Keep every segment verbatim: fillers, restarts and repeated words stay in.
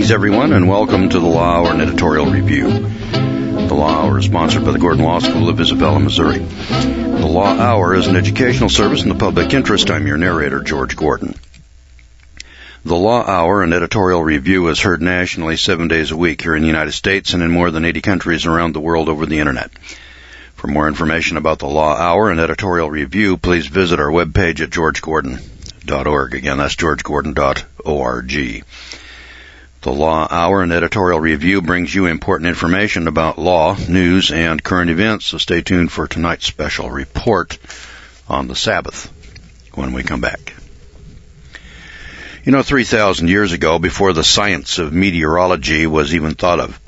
Greetings, everyone, and welcome to the Law Hour and Editorial Review. The Law Hour is sponsored by the Gordon Law School of Isabella, Missouri. The Law Hour is an educational service in the public interest. I'm your narrator, George Gordon. The Law Hour and Editorial Review is heard nationally seven days a week here in the United States and in more than eighty countries around the world over the Internet. For more information about the Law Hour and Editorial Review, please visit our webpage at george gordon dot org. Again, that's george gordon dot org. The Law Hour and Editorial Review brings you important information about law, news, and current events, so stay tuned for tonight's special report on the Sabbath when we come back. You know, three thousand years ago, before the science of meteorology was even thought of,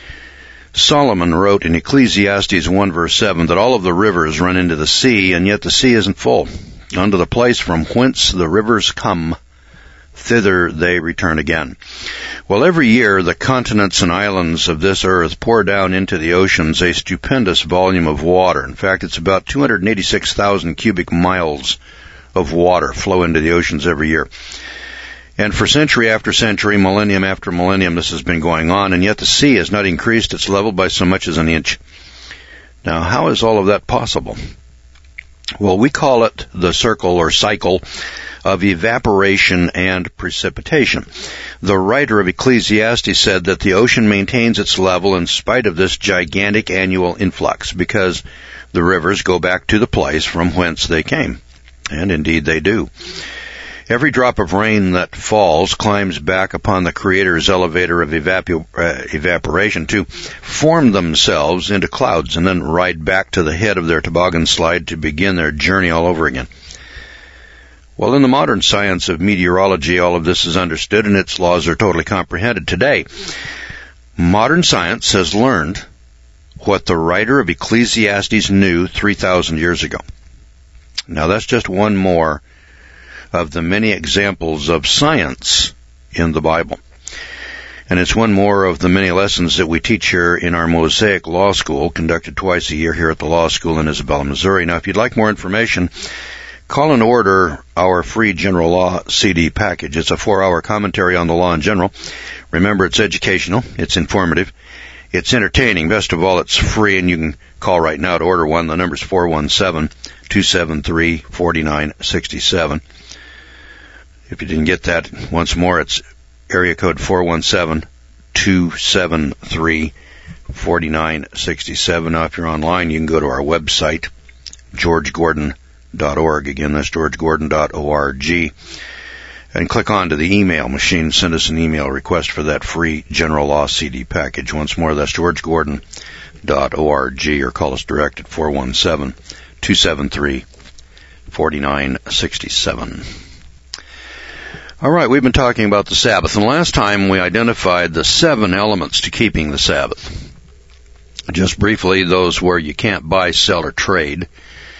Solomon wrote in Ecclesiastes one verse seven that all of the rivers run into the sea, and yet the sea isn't full. Unto the place from whence the rivers come, thither they return again. Well, every year the continents and islands of this earth pour down into the oceans a stupendous volume of water. In fact, it's about two hundred eighty-six thousand cubic miles of water flow into the oceans every year. And for century after century, millennium after millennium, this has been going on, and yet the sea has not increased its level by so much as an inch. Now, how is all of that possible? Well, we call it the circle or cycle of evaporation and precipitation. The writer of Ecclesiastes said that the ocean maintains its level in spite of this gigantic annual influx because the rivers go back to the place from whence they came. And indeed they do. Every drop of rain that falls climbs back upon the Creator's elevator of evapu- uh, evaporation to form themselves into clouds and then ride back to the head of their toboggan slide to begin their journey all over again. Well, in the modern science of meteorology, all of this is understood and its laws are totally comprehended. Today, modern science has learned what the writer of Ecclesiastes knew three thousand years ago. Now, that's just one more of the many examples of science in the Bible. And it's one more of the many lessons that we teach here in our Mosaic Law School, conducted twice a year here at the Law School in Isabella, Missouri. Now, if you'd like more information, call and order our free General Law C D package. It's a four-hour commentary on the law in general. Remember, it's educational, it's informative, it's entertaining. Best of all, it's free, and you can call right now to order one. The number's four one seven, two seven three, four nine six seven. If you didn't get that, once more, it's area code four one seven, two seven three, four nine six seven. Now, if you're online, you can go to our website, george gordon dot org. Again, that's george gordon dot org. And click on to the email machine and send us an email request for that free General Law C D package. Once more, that's george gordon dot org, or call us direct at four one seven, two seven three, four nine six seven. All right, we've been talking about the Sabbath, and last time we identified the seven elements to keeping the Sabbath. Just briefly, those where you can't buy, sell, or trade.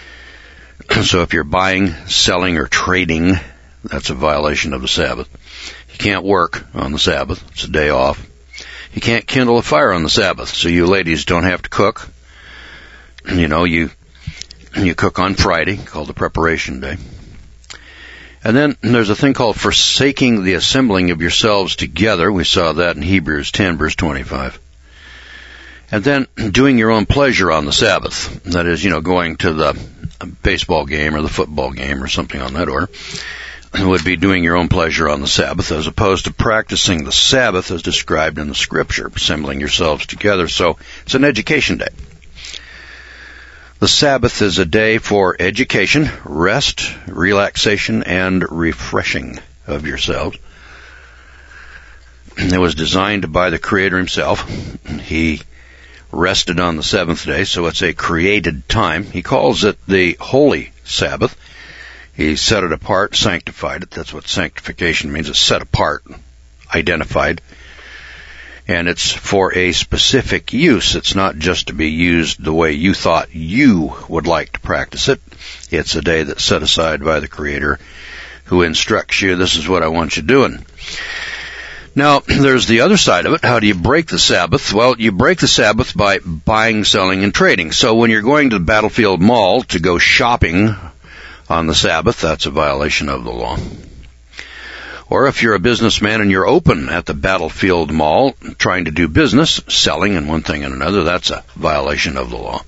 So if you're buying, selling, or trading, that's a violation of the Sabbath. You can't work on the Sabbath. It's a day off. You can't kindle a fire on the Sabbath, so you ladies don't have to cook. You know, you you cook on Friday, called the preparation day. And then there's a thing called forsaking the assembling of yourselves together. We saw that in Hebrews ten, verse twenty-five. And then doing your own pleasure on the Sabbath. That is, you know, going to the baseball game or the football game or something on that order. It would be doing your own pleasure on the Sabbath as opposed to practicing the Sabbath as described in the Scripture, assembling yourselves together. So it's an education day. The Sabbath is a day for education, rest, relaxation, and refreshing of yourselves. It was designed by the Creator himself. He rested on the seventh day, so it's a created time. He calls it the Holy Sabbath. He set it apart, sanctified it. That's what sanctification means. It's set apart, identified. And it's for a specific use. It's not just to be used the way you thought you would like to practice it. It's a day that's set aside by the Creator who instructs you, this is what I want you doing. Now, there's the other side of it. How do you break the Sabbath? Well, you break the Sabbath by buying, selling, and trading. So when you're going to the Battlefield Mall to go shopping on the Sabbath, that's a violation of the law. Or if you're a businessman and you're open at the Battlefield Mall trying to do business, selling and one thing and another, that's a violation of the law.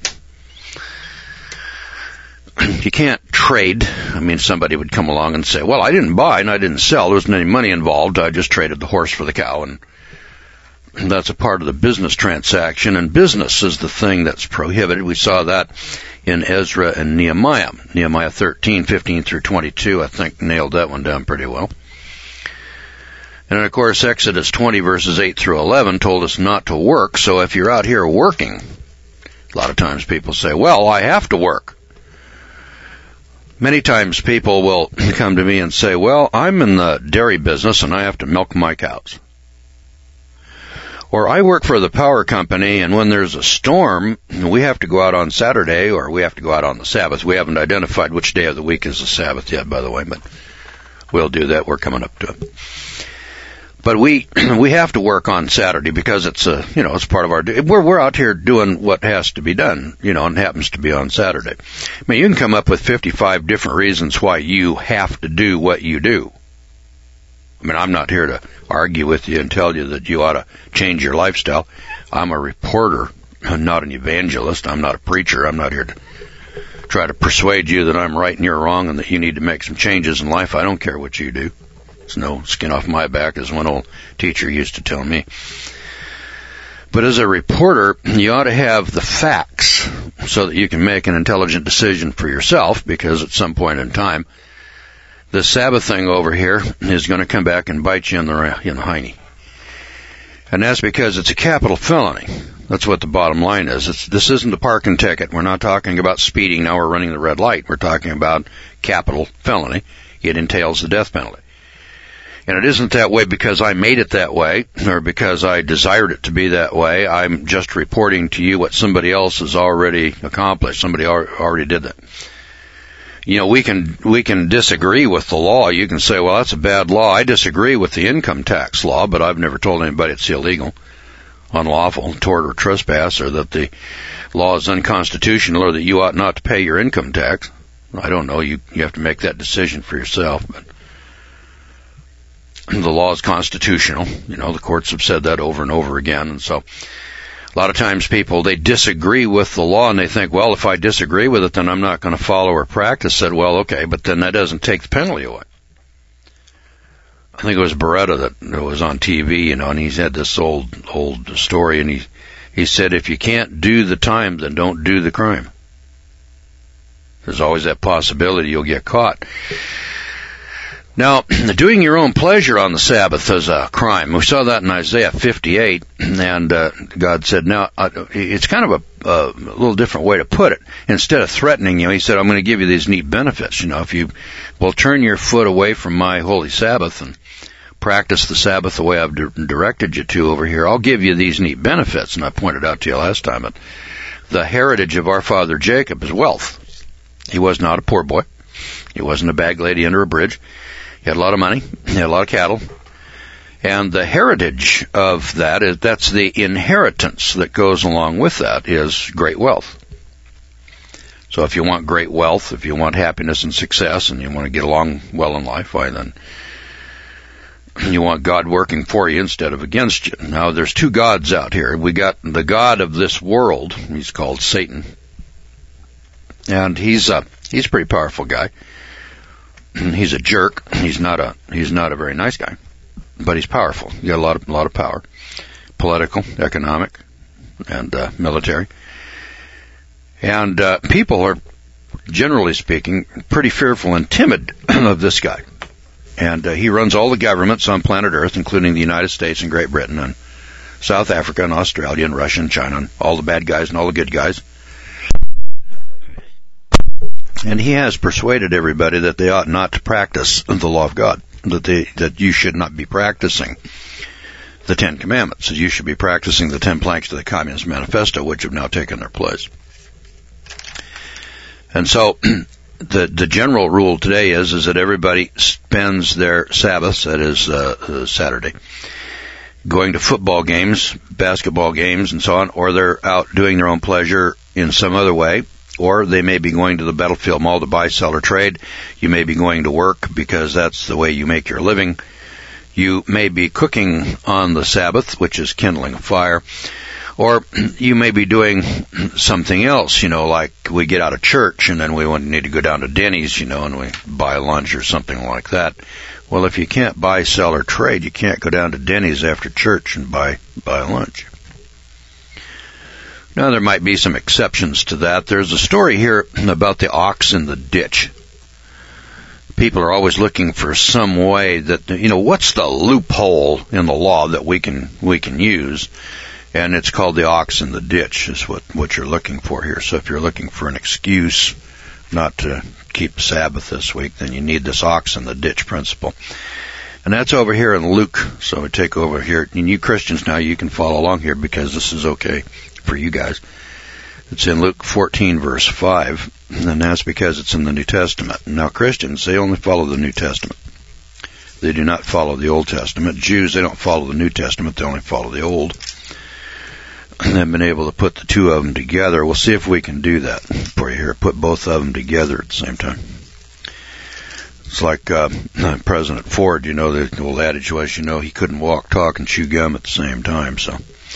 You can't trade. I mean, somebody would come along and say, well, I didn't buy and I didn't sell. There wasn't any money involved. I just traded the horse for the cow. And that's a part of the business transaction. And business is the thing that's prohibited. We saw that in Ezra and Nehemiah. Nehemiah thirteen, fifteen through twenty-two, I think, nailed that one down pretty well. And then, of course, Exodus twenty, verses eight through eleven told us not to work. So if you're out here working, a lot of times people say, well, I have to work. Many times people will come to me and say, well, I'm in the dairy business and I have to milk my cows. Or I work for the power company and when there's a storm, we have to go out on Saturday or we have to go out on the Sabbath. We haven't identified which day of the week is the Sabbath yet, by the way, but we'll do that. We're coming up to it. But we we have to work on Saturday because it's a you know it's part of our we're we're out here doing what has to be done, you know, and happens to be on Saturday. I mean, you can come up with fifty-five different reasons why you have to do what you do. I mean, I'm not here to argue with you and tell you that you ought to change your lifestyle. I'm a reporter, I'm not an evangelist. I'm not a preacher. I'm not here to try to persuade you that I'm right and you're wrong and that you need to make some changes in life. I don't care what you do. It's no skin off my back, as one old teacher used to tell me. But as a reporter, you ought to have the facts so that you can make an intelligent decision for yourself, because at some point in time, the Sabbath thing over here is going to come back and bite you in the, in the hiney. And that's because it's a capital felony. That's what the bottom line is. It's, this isn't a parking ticket. We're not talking about speeding. Now we're running the red light. We're talking about capital felony. It entails the death penalty. And it isn't that way because I made it that way or because I desired it to be that way. I'm just reporting to you what somebody else has already accomplished. Somebody already did that. You know, we can we can disagree with the law. You can say, well, that's a bad law. I disagree with the income tax law, but I've never told anybody it's illegal, unlawful, tort, or trespass, or that the law is unconstitutional, or that you ought not to pay your income tax. I don't know. You you have to make that decision for yourself, but the law is constitutional. You know, the courts have said that over and over again. And so a lot of times people, they disagree with the law and they think, well, if I disagree with it, then I'm not going to follow or practice it. Well, okay, but then that doesn't take the penalty away. I think it was Beretta that, that was on T V, you know, and he's had this old, old story, and he, he said, if you can't do the time, then don't do the crime. There's always that possibility you'll get caught. Now, doing your own pleasure on the Sabbath is a crime. We saw that in Isaiah fifty-eight, and uh, God said, now, uh, it's kind of a, a little different way to put it. Instead of threatening you, he said, I'm going to give you these neat benefits. You know, if you will turn your foot away from my holy Sabbath and practice the Sabbath the way I've di- directed you to over here, I'll give you these neat benefits. And I pointed out to you last time that the heritage of our father Jacob is wealth. He was not a poor boy. He wasn't a bag lady under a bridge. He had a lot of money. He had a lot of cattle. And the heritage of that is, that's the inheritance that goes along with that, is great wealth. So if you want great wealth, if you want happiness and success, and you want to get along well in life, why then you want God working for you instead of against you. Now, there's two gods out here. We got the god of this world. He's called Satan. And he's a, he's a pretty powerful guy. He's a jerk. He's not a he's not a very nice guy, but he's powerful. He got a lot of a lot of power, political, economic, and uh, military. And uh, people are, generally speaking, pretty fearful and timid of this guy. And uh, he runs all the governments on planet Earth, including the United States and Great Britain and South Africa and Australia and Russia and China and all the bad guys and all the good guys. And he has persuaded everybody that they ought not to practice the law of God, that they, that you should not be practicing the Ten Commandments, that you should be practicing the Ten Planks of the Communist Manifesto, which have now taken their place. And so the the general rule today is is that everybody spends their Sabbaths, that is uh, uh, Saturday, going to football games, basketball games, and so on, or they're out doing their own pleasure in some other way. Or they may be going to the Battlefield Mall to buy, sell, or trade. You may be going to work because that's the way you make your living. You may be cooking on the Sabbath, which is kindling a fire, or you may be doing something else, you know, like we get out of church and then we need to go down to Denny's, you know, and we buy lunch or something like that. Well, if you can't buy, sell, or trade, you can't go down to Denny's after church and buy buy lunch. Now, there might be some exceptions to that. There's a story here about the ox in the ditch. People are always looking for some way that, you know, what's the loophole in the law that we can we can use? And it's called the ox in the ditch is what, what you're looking for here. So if you're looking for an excuse not to keep Sabbath this week, then you need this ox in the ditch principle. And that's over here in Luke. So we take over here. And you Christians now, you can follow along here because this is okay for you guys. It's in Luke fourteen, verse five, and that's because it's in the New Testament. Now, Christians, they only follow the New Testament. They do not follow the Old Testament. Jews, they don't follow the New Testament. They only follow the Old. And they've been able to put the two of them together. We'll see if we can do that for you here, put both of them together at the same time. It's like uh, President Ford, you know, the old adage was, you know, he couldn't walk, talk, and chew gum at the same time, so...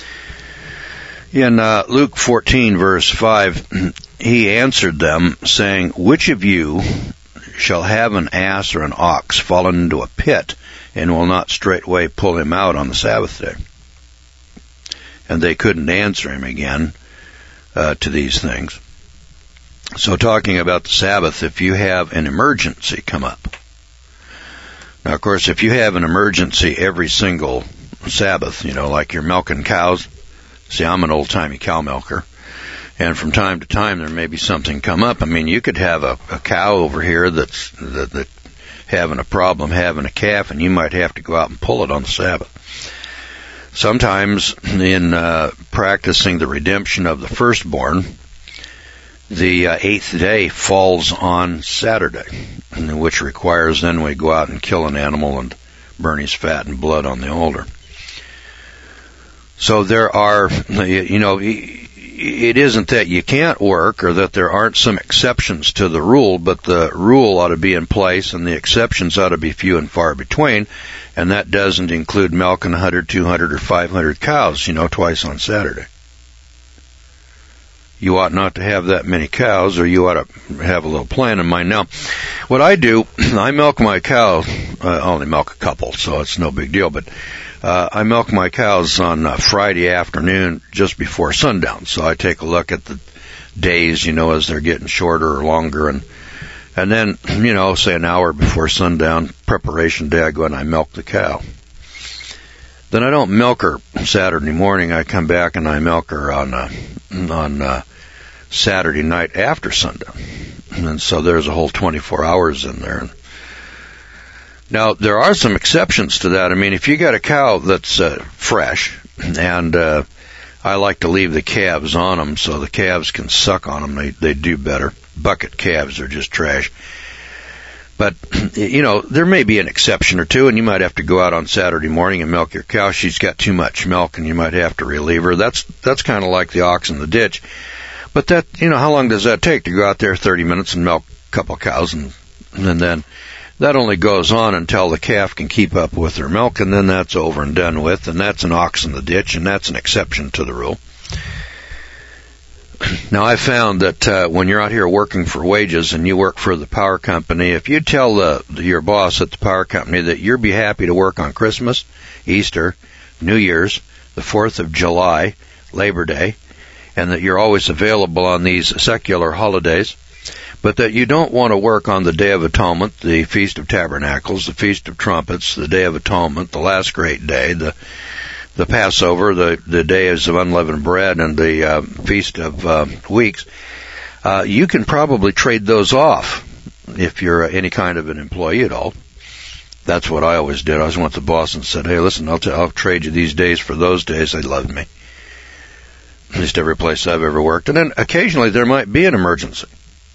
In uh, Luke fourteen, verse five, he answered them, saying, which of you shall have an ass or an ox fallen into a pit, and will not straightway pull him out on the Sabbath day? And they couldn't answer him again uh, to these things. So talking about the Sabbath, if you have an emergency come up. Now, of course, if you have an emergency every single Sabbath, you know, like you're milking cows. See, I'm an old-timey cow milker, and from time to time there may be something come up. I mean, you could have a, a cow over here that's that, that having a problem having a calf, and you might have to go out and pull it on the Sabbath. Sometimes in uh, practicing the redemption of the firstborn, the uh, eighth day falls on Saturday, which requires then we go out and kill an animal and burn his fat and blood on the altar. So there are, you know, it isn't that you can't work or that there aren't some exceptions to the rule, but the rule ought to be in place and the exceptions ought to be few and far between, and that doesn't include milking one hundred, two hundred, or five hundred cows, you know, twice on Saturday. You ought not to have that many cows, or you ought to have a little plan in mind. Now, what I do, I milk my cow, I only milk a couple, so it's no big deal, but Uh, I milk my cows on uh, Friday afternoon just before sundown. So I take a look at the days, you know, as they're getting shorter or longer. And and then, you know, say an hour before sundown, preparation day, I go and I milk the cow. Then I don't milk her Saturday morning. I come back and I milk her on, uh, on uh, Saturday night after sundown. And so there's a whole twenty-four hours in there. Now, there are some exceptions to that. I mean, if you got a cow that's uh, fresh, and uh, I like to leave the calves on them so the calves can suck on them, they, they do better. Bucket calves are just trash. But, you know, there may be an exception or two, and you might have to go out on Saturday morning and milk your cow. She's got too much milk, and you might have to relieve her. That's that's kind of like the ox in the ditch. But that, you know, how long does that take to go out there thirty minutes and milk a couple of cows, and, and then... That only goes on until the calf can keep up with her milk, and then that's over and done with, and that's an ox in the ditch, and that's an exception to the rule. Now, I found that uh, when you're out here working for wages and you work for the power company, if you tell the, your boss at the power company that you'll be happy to work on Christmas, Easter, New Year's, the fourth of July, Labor Day, and that you're always available on these secular holidays, but that you don't want to work on the Day of Atonement, the Feast of Tabernacles, the Feast of Trumpets, the Day of Atonement, the last great day, the the Passover, the, the Days of Unleavened Bread, and the uh, Feast of uh, Weeks, uh, you can probably trade those off if you're any kind of an employee at all. That's what I always did. I always went to the boss and said, hey, listen, I'll, t- I'll trade you these days for those days. They loved me. At least every place I've ever worked. And then occasionally there might be an emergency.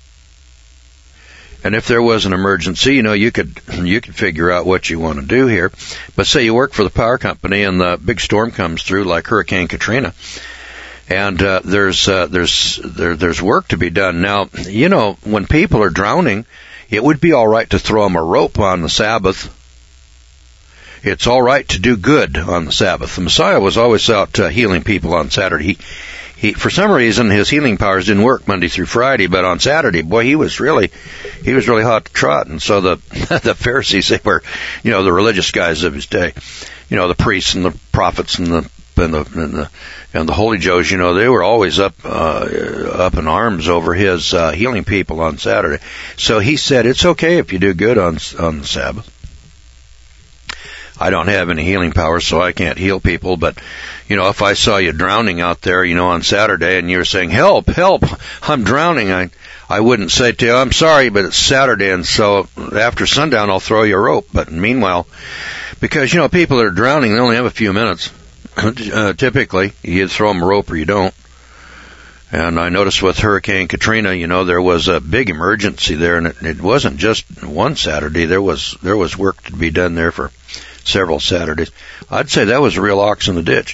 And if there was an emergency, you know, you could you could figure out what you want to do here. But say you work for the power company and the big storm comes through like Hurricane Katrina, and uh, there's uh, there's there, there's work to be done. Now, you know, when people are drowning, it would be all right to throw them a rope on the Sabbath. it's all right to do good on the Sabbath. The Messiah was always out uh, healing people on Saturday. He, he, for some reason, his healing powers didn't work Monday through Friday, but on Saturday, boy, he was really, he was really hot to trot. And so the, the Pharisees, they were, you know, the religious guys of his day, you know, the priests and the prophets and the, and the, and the, and the holy Joes, you know, they were always up, uh, up in arms over his, uh, healing people on Saturday. So he said, it's okay if you do good on, on the Sabbath. I don't have any healing powers, so I can't heal people, but, you know, if I saw you drowning out there, you know, on Saturday, and you were saying, help, help, I'm drowning, I, I wouldn't say to you, I'm sorry, but it's Saturday, and so after sundown, I'll throw you a rope. But meanwhile, because, you know, people that are drowning, they only have a few minutes. Uh, typically, you either throw them a rope or you don't. And I noticed with Hurricane Katrina, you know, there was a big emergency there, and it, it wasn't just one Saturday. There was there was work to be done there for several Saturdays. I'd say that was a real ox in the ditch.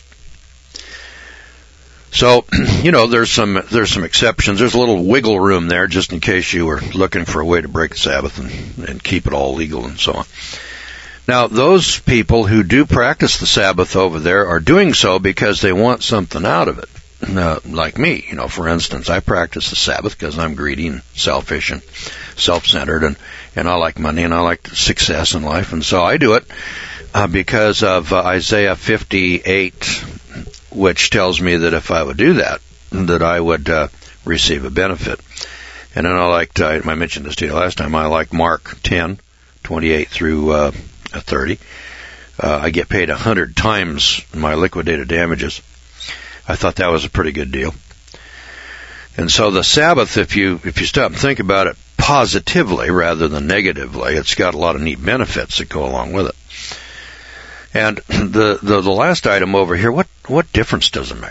So, you know, there's some there's some exceptions. There's a little wiggle room there just in case you were looking for a way to break the Sabbath and, and keep it all legal and so on. Now, those people who do practice the Sabbath over there are doing so because they want something out of it. Uh, like me, you know, for instance, I practice the Sabbath because I'm greedy and selfish and self-centered, and, and I like money and I like success in life, and so I do it uh, because of uh, Isaiah fifty-eight, which tells me that if I would do that, that I would uh, receive a benefit. And then I liked, uh, I mentioned this to you last time, I like Mark ten, twenty-eight through uh, thirty. Uh, I get paid a hundred times my liquidated damages. I thought that was a pretty good deal. And so the Sabbath, if you if you stop and think about it positively rather than negatively, it's got a lot of neat benefits that go along with it. And the the, the last item over here, what, what difference does it make?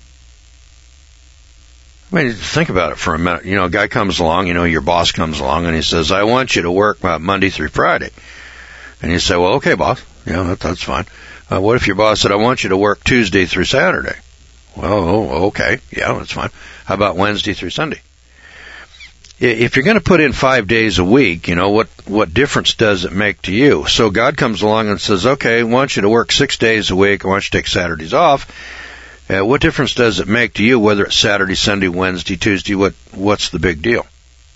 I mean, think about it for a minute. You know, a guy comes along, you know, your boss comes along, and he says, I want you to work uh, Monday through Friday. And you say, well, okay, boss. Yeah, that, that's fine. Uh, what if your boss said, I want you to work Tuesday through Saturday? Well, okay, yeah, that's fine. How about Wednesday through Sunday? If you're going to put in five days a week, you know, what, what difference does it make to you? So God comes along and says, okay, I want you to work six days a week. I want you to take Saturdays off. Uh, what difference does it make to you whether it's Saturday, Sunday, Wednesday, Tuesday? What, what's the big deal?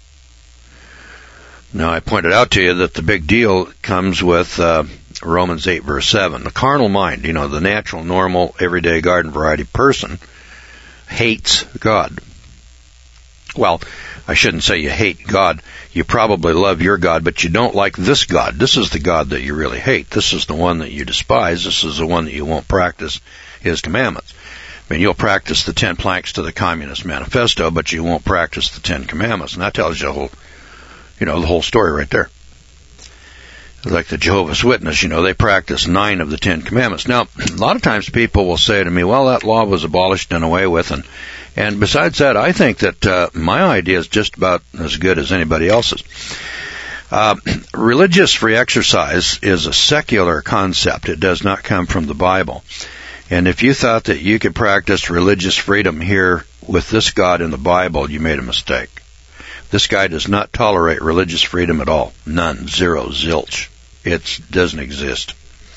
Now, I pointed out to you that the big deal comes with uh, Romans eight, verse seven. The carnal mind, you know, the natural, normal, everyday garden variety person hates God. Well, I shouldn't say you hate God. You probably love your God, but you don't like this God. This is the God that you really hate. This is the one that you despise. This is the one that you won't practice His commandments. I mean, you'll practice the ten planks to the Communist Manifesto, but you won't practice the Ten Commandments. And that tells you the whole, you know, the whole story right there. Like the Jehovah's Witness, you know, they practice nine of the Ten Commandments. Now, a lot of times people will say to me, well, that law was abolished and away with, and and besides that, I think that uh, my idea is just about as good as anybody else's. Uh, religious free exercise is a secular concept. It does not come from the Bible. And if you thought that you could practice religious freedom here with this God in the Bible, you made a mistake. This guy does not tolerate religious freedom at all. None. Zero. Zilch. It doesn't exist.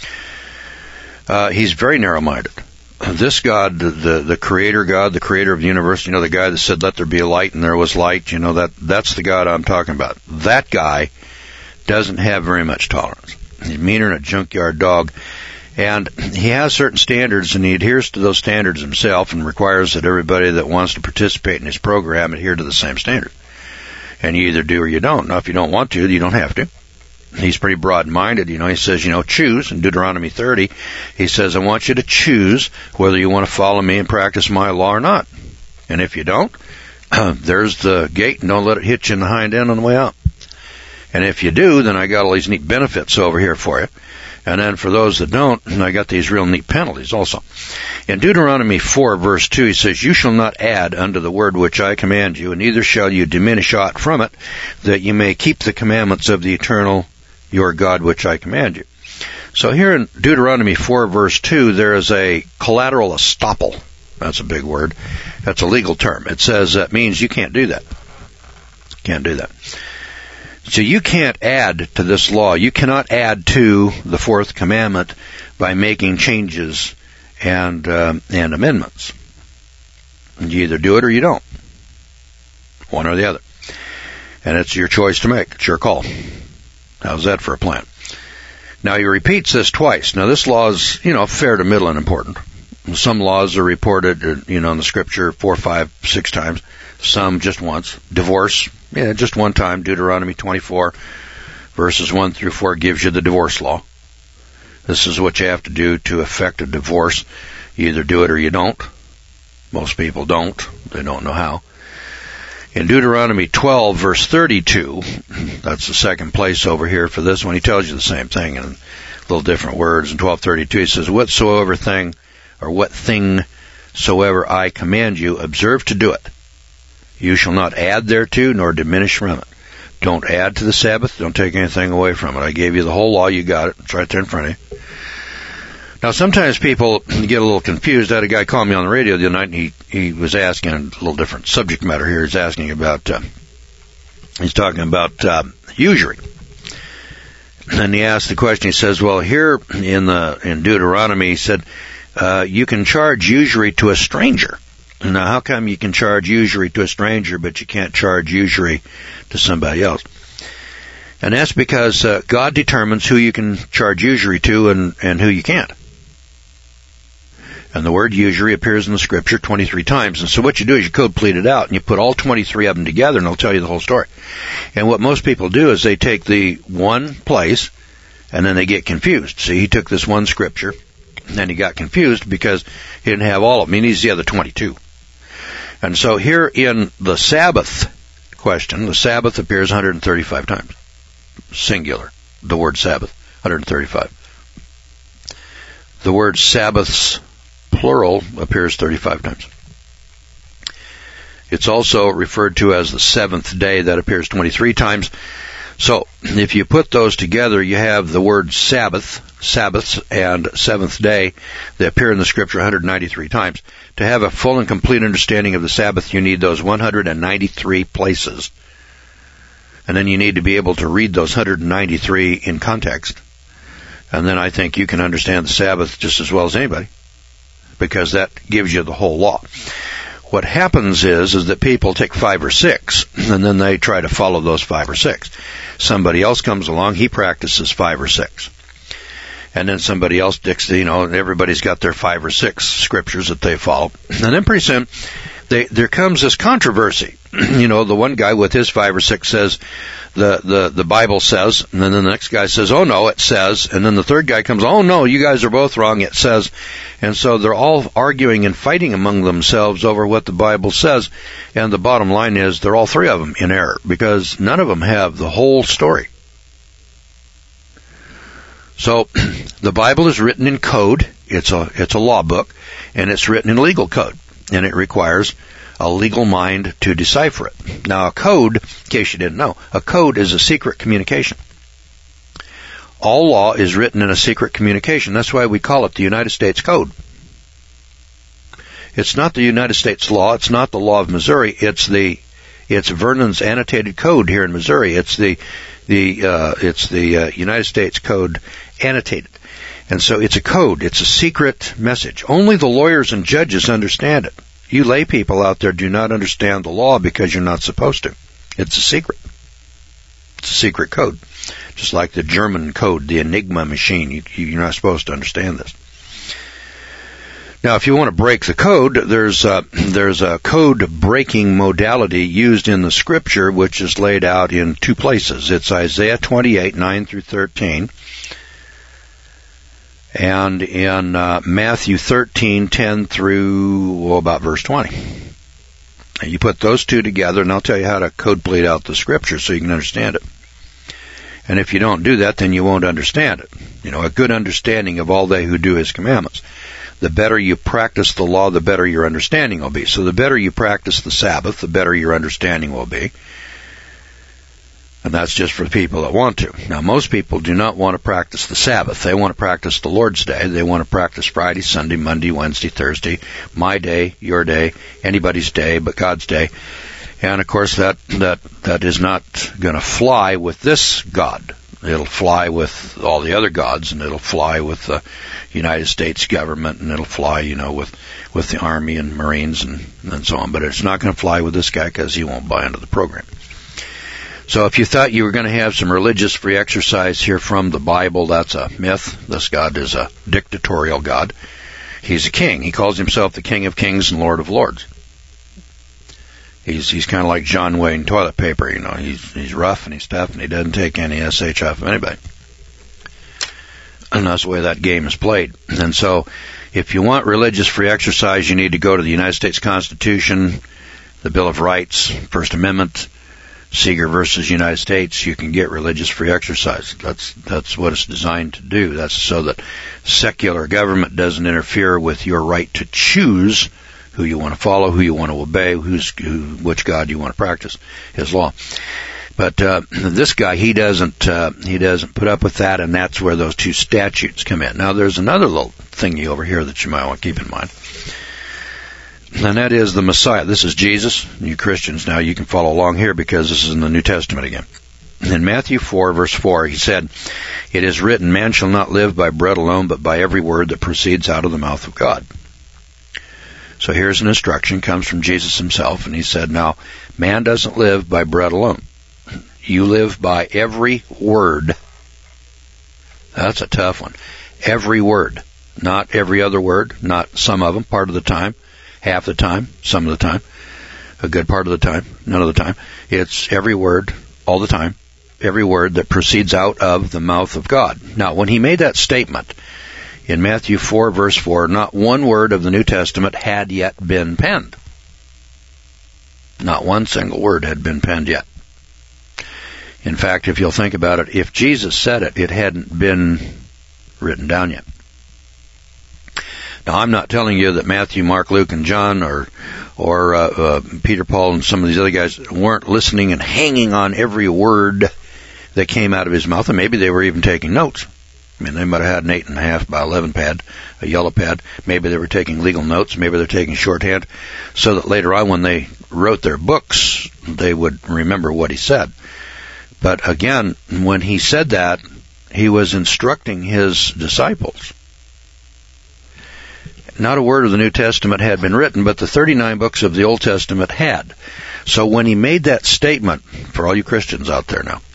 Uh, he's very narrow-minded. This God, the the creator God, the creator of the universe, you know, the guy that said, let there be a light, and there was light, you know, that that's the God I'm talking about. That guy doesn't have very much tolerance. He's meaner than a junkyard dog. And he has certain standards, and he adheres to those standards himself and requires that everybody that wants to participate in his program adhere to the same standard. And you either do or you don't. Now, if you don't want to, you don't have to. He's pretty broad-minded, you know. He says, you know, choose. In Deuteronomy thirty, he says, I want you to choose whether you want to follow me and practice my law or not. And if you don't, there's the gate, and don't let it hit you in the hind end on the way out. And if you do, then I got all these neat benefits over here for you. And then for those that don't, I got these real neat penalties also. In Deuteronomy four, verse two, he says, you shall not add unto the word which I command you, and neither shall you diminish aught from it, that you may keep the commandments of the eternal your God which I command you. So here in Deuteronomy four, verse two, there is a collateral estoppel. That's a big word. That's a legal term. It says that means you can't do that. Can't do that. So you can't add to this law. You cannot add to the fourth commandment by making changes and uh, and amendments. You either do it or you don't. One or the other. And it's your choice to make. It's your call. How's that for a plan? Now, he repeats this twice. Now, this law is, you know, fair to middle and important. Some laws are reported, you know, in the scripture four, five, six times. Some just once. Divorce, yeah, just one time. Deuteronomy twenty-four, verses one through four gives you the divorce law. This is what you have to do to effect a divorce. You either do it or you don't. Most people don't. They don't know how. In Deuteronomy twelve, verse thirty-two, that's the second place over here for this one, he tells you the same thing in little different words. In twelve thirty-two, he says, whatsoever thing, or what thing soever I command you, observe to do it. You shall not add thereto, nor diminish from it. Don't add to the Sabbath. Don't take anything away from it. I gave you the whole law. You got it. It's right there in front of you. Now, sometimes people get a little confused. I had a guy call me on the radio the other night, and he, he was asking a little different subject matter here. He's asking about, uh, he's talking about uh, usury. And he asked the question, he says, well, here in the in Deuteronomy, he said, uh, you can charge usury to a stranger. Now, how come you can charge usury to a stranger, but you can't charge usury to somebody else? And that's because uh, God determines who you can charge usury to and, and who you can't. And the word usury appears in the scripture twenty-three times. And so what you do is you code plead it out, and you put all twenty-three of them together, and it'll tell you the whole story. And what most people do is they take the one place, and then they get confused. See, he took this one scripture, and then he got confused because he didn't have all of them. He needs the other twenty-two. And so here in the Sabbath question, the Sabbath appears one hundred thirty-five times. Singular. The word Sabbath, one hundred thirty-five. The word Sabbaths, plural, appears thirty-five times. It's also referred to as the seventh day. That appears twenty-three times. So, if you put those together, you have the word Sabbath, Sabbaths, and seventh day. They appear in the scripture one hundred ninety-three times. To have a full and complete understanding of the Sabbath, you need those one hundred ninety-three places. And then you need to be able to read those one hundred ninety-three in context. And then I think you can understand the Sabbath just as well as anybody, because that gives you the whole law. What happens is, is that people take five or six, and then they try to follow those five or six. Somebody else comes along, he practices five or six. And then somebody else dicks, you know, everybody's got their five or six scriptures that they follow. And then pretty soon, they, there comes this controversy. You know, the one guy with his five or six says, the, the, the Bible says, and then the next guy says, oh no, it says, and then the third guy comes, oh no, you guys are both wrong, it says. And so they're all arguing and fighting among themselves over what the Bible says, and the bottom line is they're all three of them in error, because none of them have the whole story. So, the Bible is written in code, it's a, it's a law book, and it's written in legal code, and it requires a legal mind to decipher it. Now, a code, in case you didn't know, a code is a secret communication. All law is written in a secret communication. That's why we call it the United States Code. It's not the United States law. It's not the law of Missouri. It's the, it's Vernon's annotated code here in Missouri. It's the, the, uh, it's the uh, United States Code annotated. And so it's a code. It's a secret message. Only the lawyers and judges understand it. You lay people out there do not understand the law because you're not supposed to. It's a secret. It's a secret code. Just like the German code, the Enigma machine. You, you're not supposed to understand this. Now, if you want to break the code, there's a, there's a code-breaking modality used in the Scripture, which is laid out in two places. It's Isaiah twenty-eight, nine through thirteen, and in uh, Matthew thirteen, ten through, well, about verse twenty. And you put those two together, and I'll tell you how to code bleed out the Scripture so you can understand it. And if you don't do that, then you won't understand it. You know, a good understanding of all they who do His commandments. The better you practice the law, the better your understanding will be. So the better you practice the Sabbath, the better your understanding will be. And that's just for people that want to. Now, most people do not want to practice the Sabbath. They want to practice the Lord's Day. They want to practice Friday, Sunday, Monday, Wednesday, Thursday, my day, your day, anybody's day, but God's day. And of course that, that, that is not going to fly with this God. It'll fly with all the other gods, and it'll fly with the United States government, and it'll fly, you know, with, with the Army and Marines and, and so on. But it's not going to fly with this guy because he won't buy into the program. So if you thought you were going to have some religious free exercise here from the Bible, that's a myth. This God is a dictatorial God. He's a king. He calls himself the King of Kings and Lord of Lords. He's he's kind of like John Wayne toilet paper, you know. He's he's rough and he's tough and he doesn't take any S H off of anybody. And that's the way that game is played. And so, if you want religious free exercise, you need to go to the United States Constitution, the Bill of Rights, First Amendment, Seeger versus United States. You can get religious free exercise. That's that's what it's designed to do. That's so that secular government doesn't interfere with your right to choose who you want to follow, who you want to obey, who's who, which God you want to practice, His law. But uh, this guy, he doesn't uh, he doesn't put up with that, and that's where those two statutes come in. Now, there's another little thingy over here that you might want to keep in mind, and that is the Messiah. This is Jesus. You Christians, now you can follow along here because this is in the New Testament again. In Matthew four, verse four, he said, "It is written, man shall not live by bread alone, but by every word that proceeds out of the mouth of God." So here's an instruction, comes from Jesus himself, and he said, now, man doesn't live by bread alone. You live by every word. That's a tough one. Every word. Not every other word, not some of them, part of the time, half the time, some of the time, a good part of the time, none of the time. It's every word, all the time, every word that proceeds out of the mouth of God. Now, when he made that statement, in Matthew four, verse four, not one word of the New Testament had yet been penned. Not one single word had been penned yet. In fact, if you'll think about it, if Jesus said it, it hadn't been written down yet. Now, I'm not telling you that Matthew, Mark, Luke, and John, or or uh, uh, Peter, Paul, and some of these other guys weren't listening and hanging on every word that came out of his mouth, and maybe they were even taking notes. I mean, they might have had an eight and a half by eleven pad, a yellow pad. Maybe they were taking legal notes. Maybe they're taking shorthand, so that later on, when they wrote their books, they would remember what he said. But again, when he said that, he was instructing his disciples. Not a word of the New Testament had been written, but the thirty-nine books of the Old Testament had. So when he made that statement, for all you Christians out there now,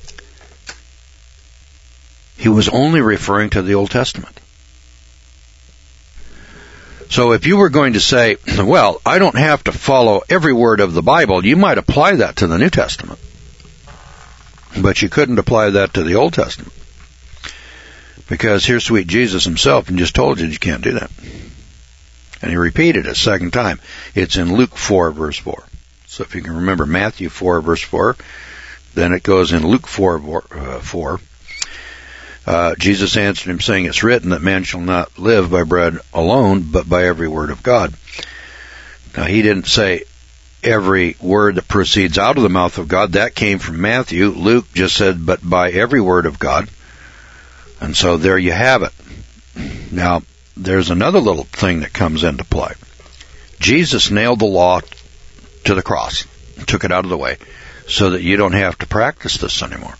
he was only referring to the Old Testament. So if you were going to say, well, I don't have to follow every word of the Bible, you might apply that to the New Testament. But you couldn't apply that to the Old Testament. Because here's sweet Jesus himself and just told you you can't do that. And he repeated it a second time. It's in Luke four, verse four. So if you can remember Matthew four, verse four, then it goes in Luke four, four. Uh, Jesus answered him, saying, it's written that man shall not live by bread alone, but by every word of God. Now, he didn't say every word that proceeds out of the mouth of God. That came from Matthew. Luke just said, but by every word of God. And so there you have it. Now, there's another little thing that comes into play. Jesus nailed the law to the cross, took it out of the way, so that you don't have to practice this anymore.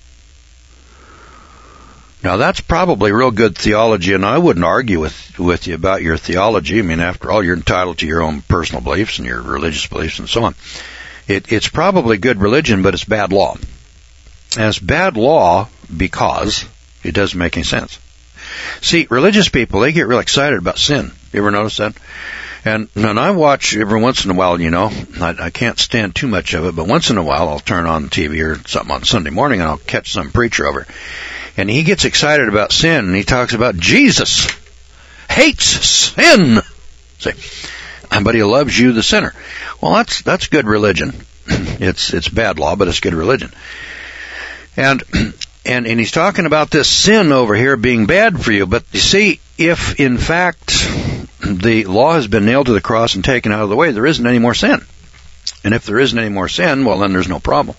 Now, that's probably real good theology, and I wouldn't argue with, with you about your theology. I mean, after all, you're entitled to your own personal beliefs and your religious beliefs and so on. It, it's probably good religion, but it's bad law. And it's bad law because it doesn't make any sense. See, religious people, they get real excited about sin. You ever notice that? And, and I watch every once in a while, you know, I, I can't stand too much of it, but once in a while I'll turn on the T V or something on Sunday morning and I'll catch some preacher over. And he gets excited about sin, and he talks about Jesus hates sin. See, but he loves you, the sinner. Well, that's that's good religion. It's it's bad law, but it's good religion. And and and he's talking about this sin over here being bad for you. But you see, if in fact the law has been nailed to the cross and taken out of the way, there isn't any more sin. And if there isn't any more sin, well, then there's no problem.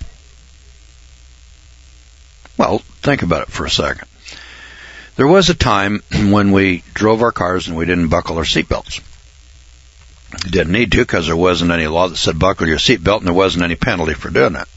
Well, think about it for a second. There was a time when we drove our cars and we didn't buckle our seatbelts. You didn't need to because there wasn't any law that said buckle your seatbelt, and there wasn't any penalty for doing that.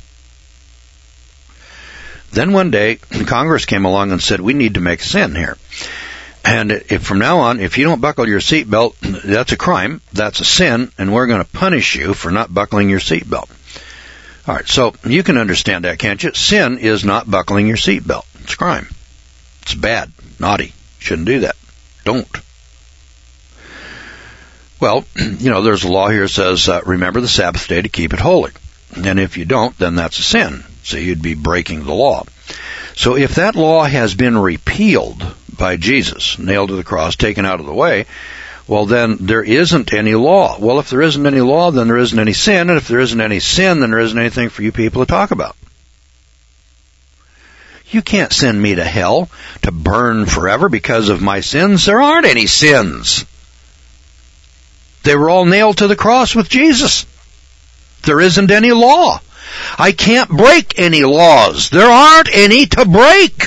Then one day, Congress came along and said, we need to make a sin here. And if from now on, if you don't buckle your seatbelt, that's a crime, that's a sin, and we're going to punish you for not buckling your seatbelt. All right, so you can understand that, can't you? Sin is not buckling your seatbelt. It's a crime. It's bad, naughty. Shouldn't do that. Don't. Well, you know, there's a law here that says, uh, remember the Sabbath day to keep it holy. And if you don't, then that's a sin. So you'd be breaking the law. So if that law has been repealed by Jesus, nailed to the cross, taken out of the way, well, then there isn't any law. Well, if there isn't any law, then there isn't any sin. And if there isn't any sin, then there isn't anything for you people to talk about. You can't send me to hell to burn forever because of my sins. There aren't any sins. They were all nailed to the cross with Jesus. There isn't any law. I can't break any laws. There aren't any to break.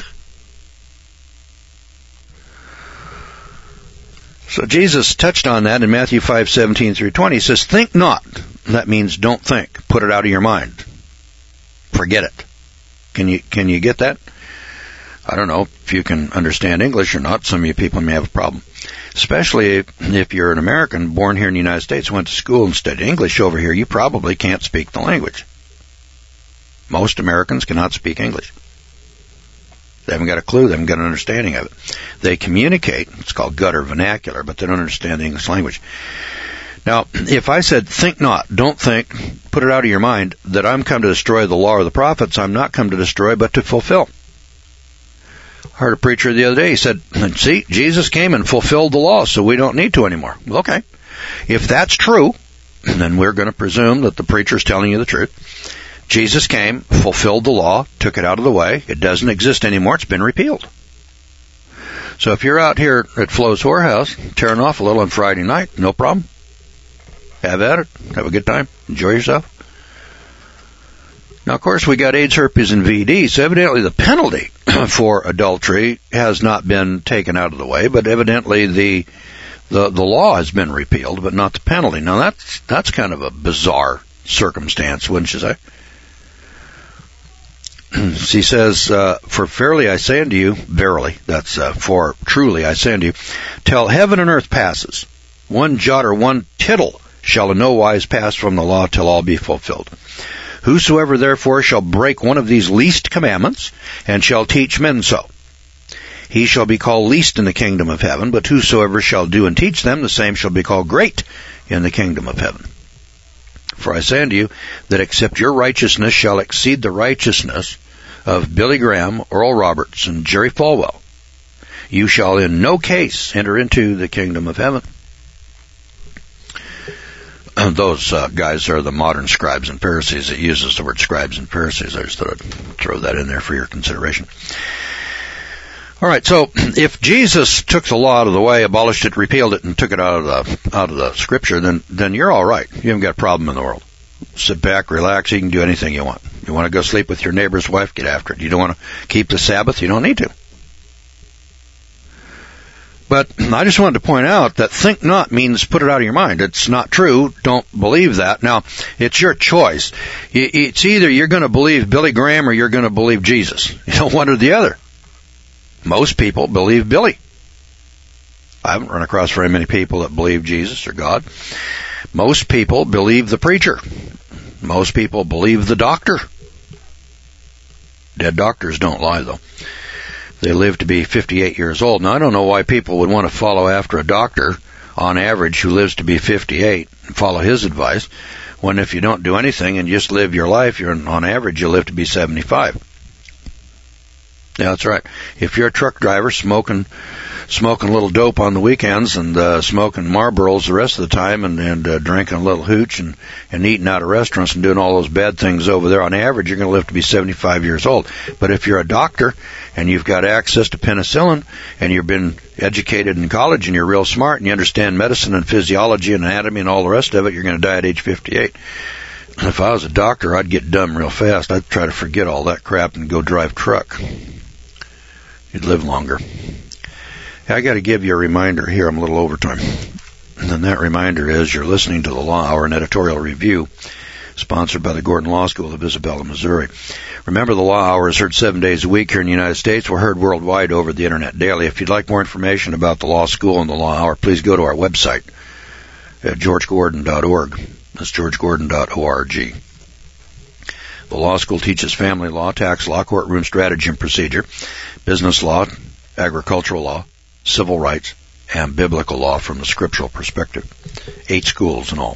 So Jesus touched on that in Matthew five seventeen through twenty. He says, think not. That means don't think. Put it out of your mind. Forget it. Can you, can you get that? I don't know if you can understand English or not. Some of you people may have a problem. Especially if, if you're an American born here in the United States, went to school and studied English over here, you probably can't speak the language. Most Americans cannot speak English. They haven't got a clue. They haven't got an understanding of it. They communicate. It's called gutter vernacular, but they don't understand the English language. Now, if I said, think not, don't think, put it out of your mind, that I'm come to destroy the law or the prophets, I'm not come to destroy, but to fulfill. I heard a preacher the other day, he said, see, Jesus came and fulfilled the law, so we don't need to anymore. Well, okay. If that's true, then we're going to presume that the preacher's telling you the truth. Jesus came, fulfilled the law, took it out of the way. It doesn't exist anymore. It's been repealed. So if you're out here at Flo's Whorehouse, tearing off a little on Friday night, no problem. Have at it. Have a good time. Enjoy yourself. Now, of course, we got AIDS, herpes, and V D, so evidently the penalty for adultery has not been taken out of the way, but evidently the the the law has been repealed, but not the penalty. Now, that's that's kind of a bizarre circumstance, wouldn't you say? He says, uh, for verily I say unto you, verily, that's uh, for truly I say unto you, till heaven and earth passes, one jot or one tittle shall in no wise pass from the law till all be fulfilled. Whosoever therefore shall break one of these least commandments, and shall teach men so, he shall be called least in the kingdom of heaven, but whosoever shall do and teach them, the same shall be called great in the kingdom of heaven. For I say unto you, that except your righteousness shall exceed the righteousness of Billy Graham, Oral Roberts, and Jerry Falwell, you shall in no case enter into the kingdom of heaven. And those uh, guys are the modern scribes and Pharisees. It uses the word scribes and Pharisees. I just thought I'd throw that in there for your consideration. All right, so if Jesus took the law out of the way, abolished it, repealed it, and took it out of the out of the Scripture, then then you're all right. You haven't got a problem in the world. Sit back, relax. You can do anything you want. You want to go sleep with your neighbor's wife? Get after it. You don't want to keep the Sabbath? You don't need to. But I just wanted to point out that think not means put it out of your mind. It's not true. Don't believe that. Now, it's your choice. It's either you're going to believe Billy Graham or you're going to believe Jesus. You know, one or the other. Most people believe Billy. I haven't run across very many people that believe Jesus or God. Most people believe the preacher. Most people believe the doctor. Dead doctors don't lie, though. They live to be fifty-eight years old. Now, I don't know why people would want to follow after a doctor, on average, who lives to be fifty-eight, and follow his advice, when if you don't do anything and just live your life, you're on average, you'll live to be seventy-five. Yeah, that's right. If you're a truck driver smoking smoking a little dope on the weekends and uh, smoking Marlboros the rest of the time and, and uh, drinking a little hooch and, and eating out of restaurants and doing all those bad things over there, on average, you're going to live to be seventy-five years old. But if you're a doctor and you've got access to penicillin and you've been educated in college and you're real smart and you understand medicine and physiology and anatomy and all the rest of it, you're going to die at age fifty-eight. If I was a doctor, I'd get dumb real fast. I'd try to forget all that crap and go drive truck. You'd live longer. I got to give you a reminder here. I'm a little overtime. And that reminder is you're listening to the Law Hour, an editorial review sponsored by the Gordon Law School of Isabella, Missouri. Remember, the Law Hour is heard seven days a week here in the United States. We're heard worldwide over the Internet daily. If you'd like more information about the Law School and the Law Hour, please go to our website at george gordon dot org. That's george gordon dot org. The Law School teaches family law, tax law, courtroom strategy and procedure, business law, agricultural law, civil rights, and biblical law from the scriptural perspective. Eight schools in all.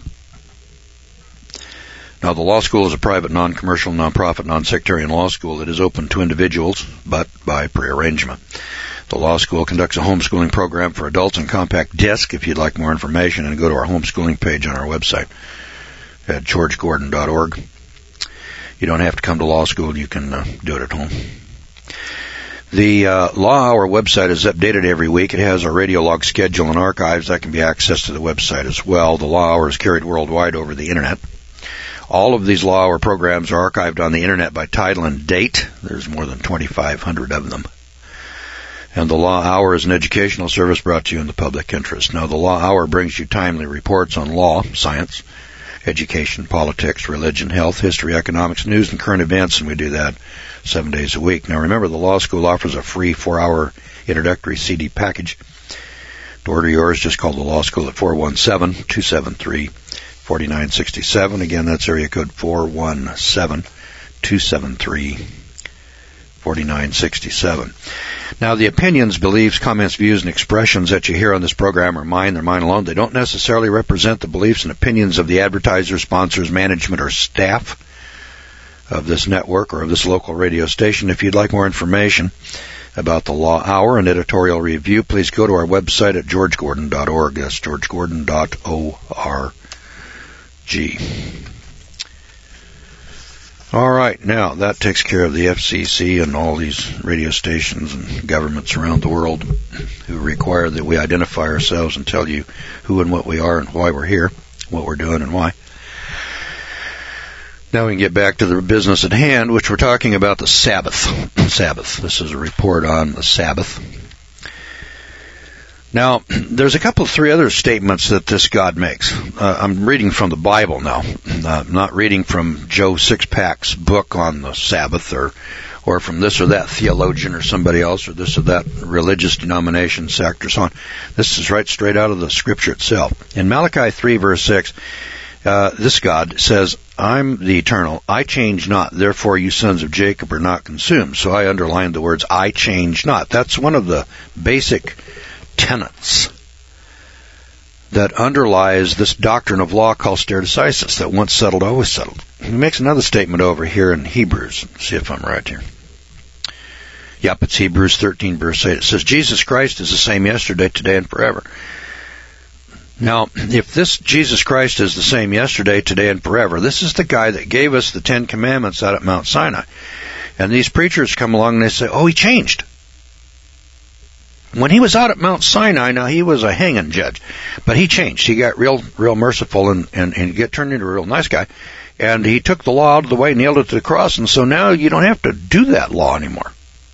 Now, the law school is a private, non-commercial, non-profit, non-sectarian law school that is open to individuals, but by prearrangement. The law school conducts a homeschooling program for adults on compact disc. If you'd like more information, and go to our homeschooling page on our website at george gordon dot org. You don't have to come to law school. You can uh, do it at home. The uh, Law Hour website is updated every week. It has our radio log schedule and archives that can be accessed to the website as well. The Law Hour is carried worldwide over the Internet. All of these Law Hour programs are archived on the Internet by title and date. There's more than twenty-five hundred of them. And the Law Hour is an educational service brought to you in the public interest. Now, the Law Hour brings you timely reports on law, science, education, politics, religion, health, history, economics, news, and current events, and we do that seven days a week. Now, remember, the Law School offers a free four-hour introductory C D package. To order yours, just call the Law School at four one seven, two seven three, four nine six seven. Again, that's area code four one seven, two seven three, four nine six seven. Now, the opinions, beliefs, comments, views, and expressions that you hear on this program are mine. They're mine alone. They don't necessarily represent the beliefs and opinions of the advertisers, sponsors, management, or staff of this network or of this local radio station. If you'd like more information about the Law Hour and editorial review, please go to our website at george gordon dot org. That's george gordon dot org. All right, now that takes care of the F C C and all these radio stations and governments around the world who require that we identify ourselves and tell you who and what we are and why we're here, what we're doing and why. Now we can get back to the business at hand, which we're talking about the Sabbath. Sabbath. This is a report on the Sabbath. Now, there's a couple of three other statements that this God makes. Uh, I'm reading from the Bible now. Uh, I'm not reading from Joe Sixpack's book on the Sabbath or or from this or that theologian or somebody else or this or that religious denomination, sect, or so on. This is right straight out of the Scripture itself. In Malachi three, verse six, uh, this God says, I'm the eternal. I change not. Therefore, you sons of Jacob are not consumed. So I underlined the words, I change not. That's one of the basic tenets that underlies this doctrine of law called stare decisis, that once settled, always settled. He makes another statement over here in Hebrews. Let's see if I'm right here. Yep, it's Hebrews thirteen, verse eight. It says, Jesus Christ is the same yesterday, today, and forever. Now, if this Jesus Christ is the same yesterday, today, and forever, this is the guy that gave us the Ten Commandments out at Mount Sinai. And these preachers come along and they say, oh, he changed. When he was out at Mount Sinai, now he was a hanging judge, but he changed. He got real, real merciful and, and, and get turned into a real nice guy. And he took the law out of the way, nailed it to the cross, and so now you don't have to do that law anymore.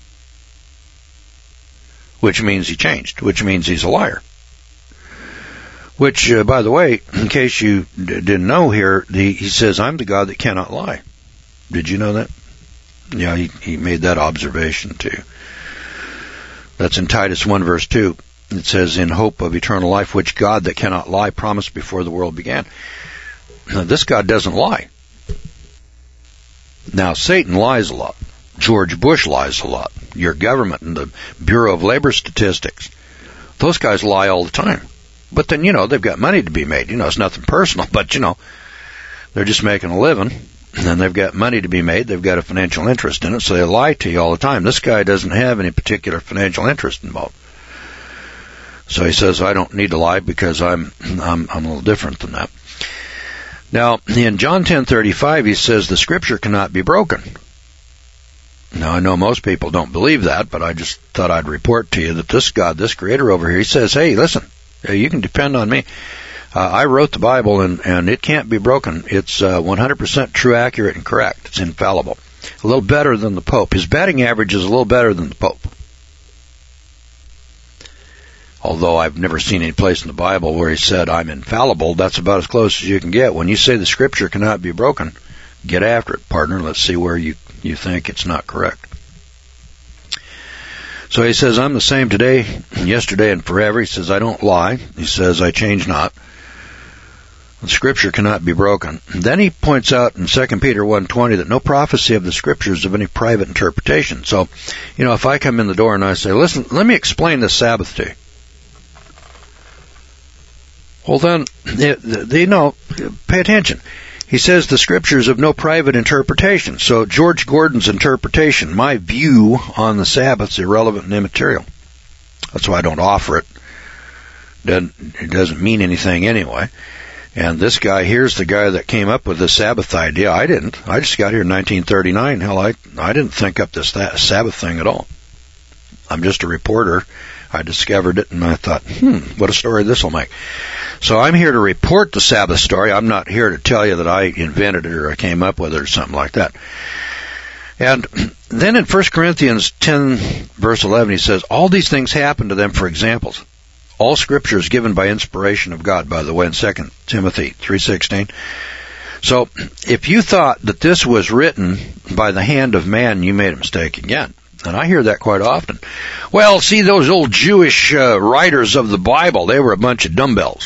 Which means he changed, which means he's a liar. Which, uh, by the way, in case you d- didn't know here, the, he says, I'm the God that cannot lie. Did you know that? Yeah, he, he made that observation too. That's in Titus one, verse two. It says, in hope of eternal life, which God that cannot lie promised before the world began. Now, this God doesn't lie. Now, Satan lies a lot. George Bush lies a lot. Your government and the Bureau of Labor Statistics. Those guys lie all the time. But then, you know, they've got money to be made. You know, it's nothing personal, but, you know, they're just making a living. And they've got money to be made. They've got a financial interest in it, so they lie to you all the time. This guy doesn't have any particular financial interest involved. So he says, I don't need to lie because I'm I'm, I'm a little different than that. Now, in John ten thirty-five, he says the Scripture cannot be broken. Now, I know most people don't believe that, but I just thought I'd report to you that this God, this Creator over here, he says, hey, listen, you can depend on me. Uh, I wrote the Bible, and, and it can't be broken. It's uh, one hundred percent true, accurate, and correct. It's infallible. A little better than the Pope. His batting average is a little better than the Pope. Although I've never seen any place in the Bible where he said, I'm infallible. That's about as close as you can get. When you say the Scripture cannot be broken, get after it, partner. Let's see where you, you think it's not correct. So he says, I'm the same today, yesterday, and forever. He says, I don't lie. He says, I change not. The Scripture cannot be broken. Then he points out in Second Peter one twenty that no prophecy of the Scriptures of any private interpretation. So, you know, if I come in the door and I say, listen, let me explain this Sabbath day. Well, then, they know, pay attention. He says the Scriptures of no private interpretation. So George Gordon's interpretation, my view on the Sabbath, is irrelevant and immaterial. That's why I don't offer it. Doesn't, it doesn't mean anything anyway. And this guy here's the guy that came up with the Sabbath idea. I didn't. I just got here in nineteen thirty-nine. Hell, I, I didn't think up this that Sabbath thing at all. I'm just a reporter. I discovered it, and I thought, hmm, what a story this will make. So I'm here to report the Sabbath story. I'm not here to tell you that I invented it or I came up with it or something like that. And then in First Corinthians ten, verse eleven, he says, all these things happen to them for examples. All Scripture is given by inspiration of God, by the way, in Second Timothy three sixteen. So if you thought that this was written by the hand of man, you made a mistake again. And I hear that quite often. Well, see, those old Jewish uh, writers of the Bible, they were a bunch of dumbbells.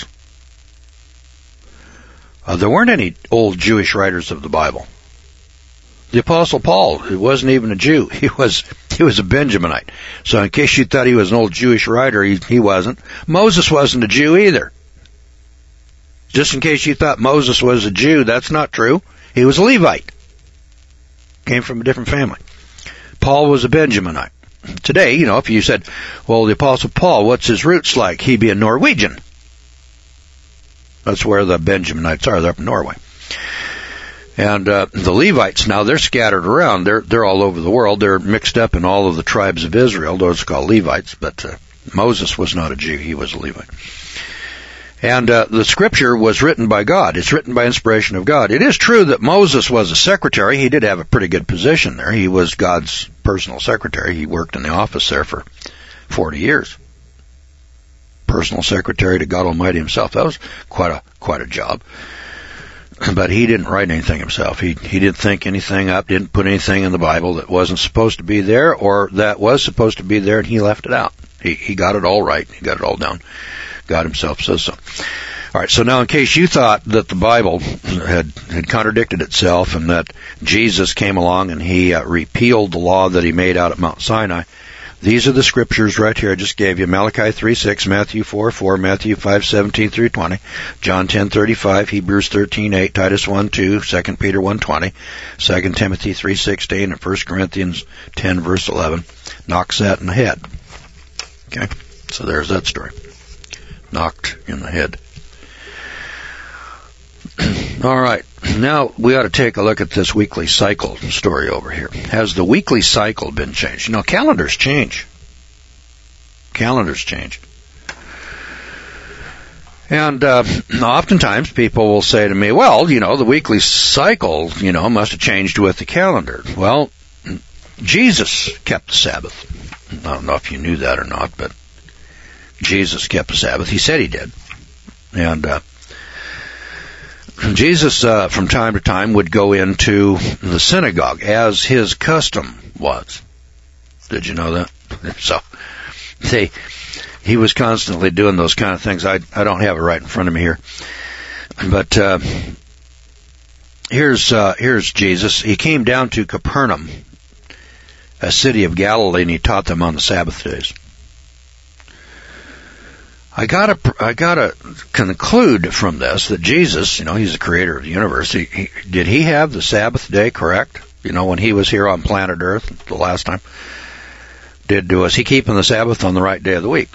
Uh, there weren't any old Jewish writers of the Bible. The Apostle Paul, he wasn't even a Jew. He was he was a Benjaminite. So in case you thought he was an old Jewish writer, he, he wasn't. Moses wasn't a Jew either. Just in case you thought Moses was a Jew, that's not true. He was a Levite. Came from a different family. Paul was a Benjaminite. Today, you know, if you said, well, the Apostle Paul, what's his roots like? He'd be a Norwegian. That's where the Benjaminites are. They're up in Norway. And uh, the Levites now, they're scattered around. They're they're all over the world. They're mixed up in all of the tribes of Israel. Those are called Levites. But uh, Moses was not a Jew. He was a Levite. And uh, the Scripture was written by God. It's written by inspiration of God. It is true that Moses was a secretary. He did have a pretty good position there. He was God's personal secretary. He worked in the office there for forty years. Personal secretary to God Almighty himself. That was quite a quite a job. But he didn't write anything himself. He he didn't think anything up, didn't put anything in the Bible that wasn't supposed to be there or that was supposed to be there, and he left it out. He he got it all right. He got it all down. God himself says so. All right, so now in case you thought that the Bible had, had contradicted itself and that Jesus came along and he uh, repealed the law that he made out at Mount Sinai, these are the Scriptures right here I just gave you. Malachi three six, Matthew four four, Matthew five seventeen through twenty, John ten thirty-five, Hebrews thirteen eight, Titus one two, Second Peter one twenty, Second Timothy three sixteen, and First Corinthians ten verse eleven. Knocks that in the head. Okay, so there's that story. Knocked in the head. All right, now we ought to take a look at this weekly cycle story over here. Has the weekly cycle been changed? You know, calendars change. Calendars change. And uh, oftentimes people will say to me, well, you know, the weekly cycle, you know, must have changed with the calendar. Well, Jesus kept the Sabbath. I don't know if you knew that or not, but Jesus kept the Sabbath. He said he did. And uh, Jesus, uh, from time to time, would go into the synagogue, as his custom was. Did you know that? So, see, he was constantly doing those kind of things. I, I don't have it right in front of me here. But uh, here's uh, here's Jesus. He came down to Capernaum, a city of Galilee, and he taught them on the Sabbath days. I gotta, I gotta conclude from this that Jesus, you know, he's the creator of the universe. He, he, did he have the Sabbath day correct? You know, when he was here on planet Earth the last time, did was he keeping the Sabbath on the right day of the week?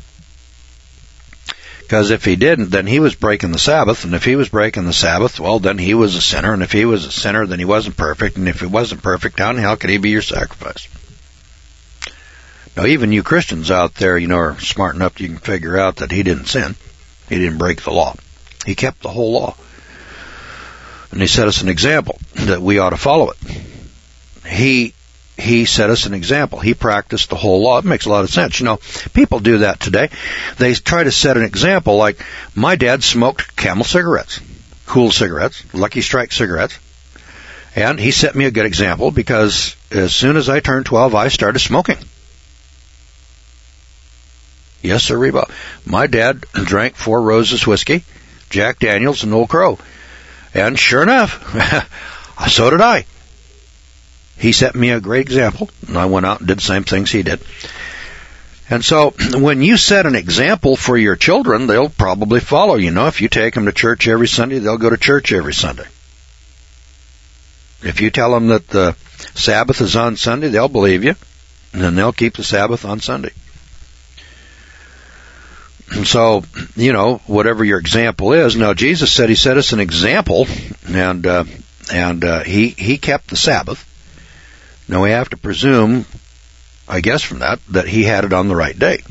Because if he didn't, then he was breaking the Sabbath, and if he was breaking the Sabbath, well, then he was a sinner, and if he was a sinner, then he wasn't perfect, and if he wasn't perfect, how in hell could he be your sacrifice? Now, even you Christians out there, you know, are smart enough you can figure out that he didn't sin. He didn't break the law. He kept the whole law. And he set us an example that we ought to follow it. He he set us an example. He practiced the whole law. It makes a lot of sense. You know, people do that today. They try to set an example, like my dad smoked Camel cigarettes, Cool cigarettes, Lucky Strike cigarettes. And he set me a good example because as soon as I turned twelve, I started smoking. Yes, sir, Reba. My dad drank Four Roses whiskey, Jack Daniels, and Old Crow. And sure enough, so did I. He set me a great example, and I went out and did the same things he did. And so when you set an example for your children, they'll probably follow. You know, if you take them to church every Sunday, they'll go to church every Sunday. If you tell them that the Sabbath is on Sunday, they'll believe you, and then they'll keep the Sabbath on Sunday. And so, you know, whatever your example is. Now, Jesus said he set us an example, and uh, and uh, he he kept the Sabbath. Now, we have to presume, I guess from that, that he had it on the right day.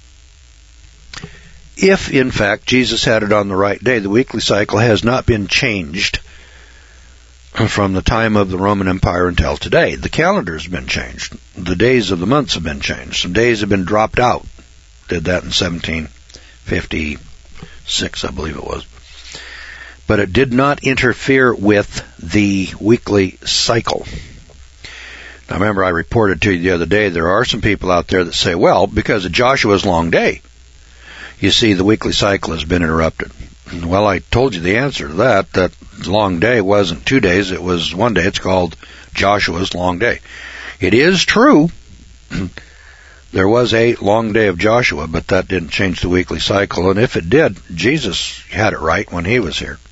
If, in fact, Jesus had it on the right day, the weekly cycle has not been changed from the time of the Roman Empire until today. The calendar's been changed. The days of the months have been changed. Some days have been dropped out. Did that in seventeen fifty-six, I believe it was. But it did not interfere with the weekly cycle. Now, remember, I reported to you the other day, there are some people out there that say, well, because of Joshua's long day, you see, the weekly cycle has been interrupted. Well, I told you the answer to that, that long day wasn't two days, it was one day. It's called Joshua's long day. It is true, there was a long day of Joshua, but that didn't change the weekly cycle. And if it did, Jesus had it right when he was here.